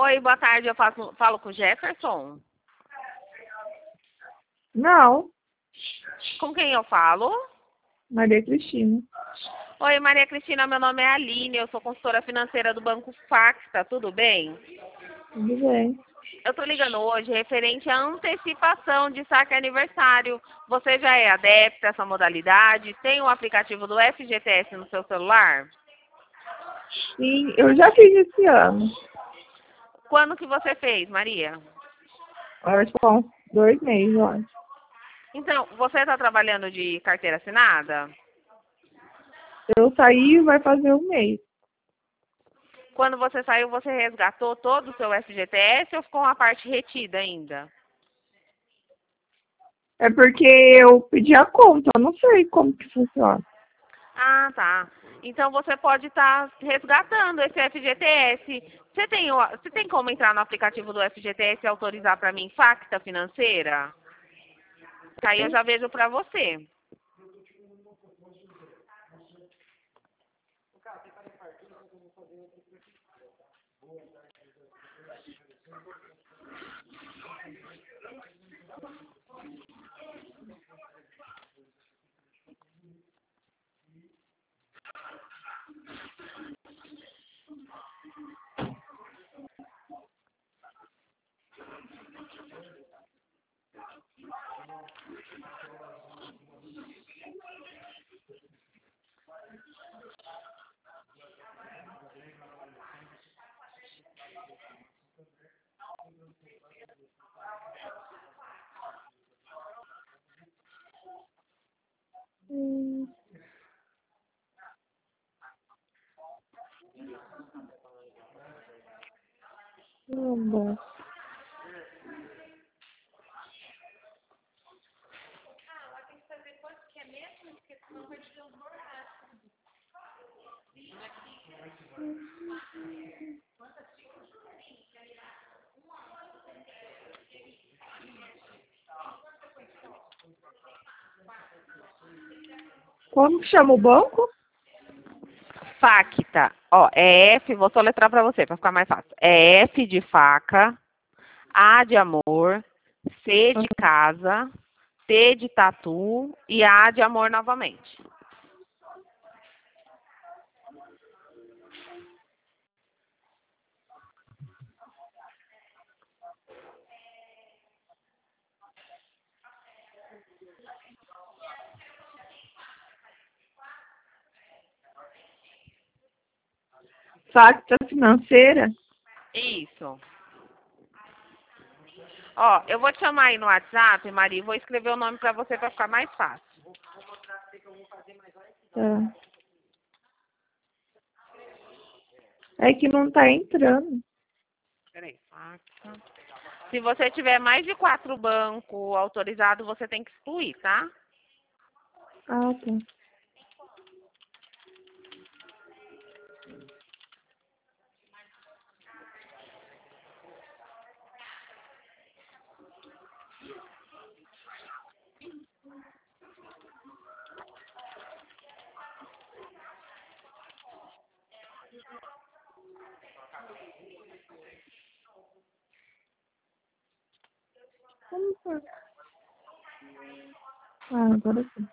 Oi, boa tarde. Falo com o Jefferson. Não, Com quem eu falo? Maria Cristina. Oi, Maria Cristina. Meu nome é Aline. Eu sou consultora financeira do Banco Facta. Tudo bem? Tudo bem. Eu tô ligando hoje referente à antecipação de saque aniversário. Você já é adepta a essa modalidade? Tem o aplicativo do FGTS no seu celular? Sim, eu já fiz esse ano. Quando que você fez, Maria? Acho que há uns 2 meses, eu acho. Então, você está trabalhando de carteira assinada? Eu saí vai fazer 1 mês. Quando você saiu, você resgatou todo o seu FGTS ou ficou uma parte retida ainda? É porque eu pedi a conta, eu não sei como que funciona. Ah, tá. Então você pode estar resgatando esse FGTS. Você tem como entrar no aplicativo do FGTS e autorizar para mim Facta Financeira? Aí eu já vejo para você. Hum, não, bom. Como que chama o banco? Facta. Ó, é F, vou soletrar para você, para ficar mais fácil. É F de faca, A de amor, C de casa, T de tatu e A de amor novamente. Facta Financeira? Isso. Ó, eu vou te chamar aí no WhatsApp, Maria, e vou escrever o nome para você para ficar mais fácil. Tá. É que não tá entrando. Peraí, Facta. Se você tiver mais de 4 bancos autorizados, você tem que excluir, tá? Ah, tá. Como tá? Ah, agora sim.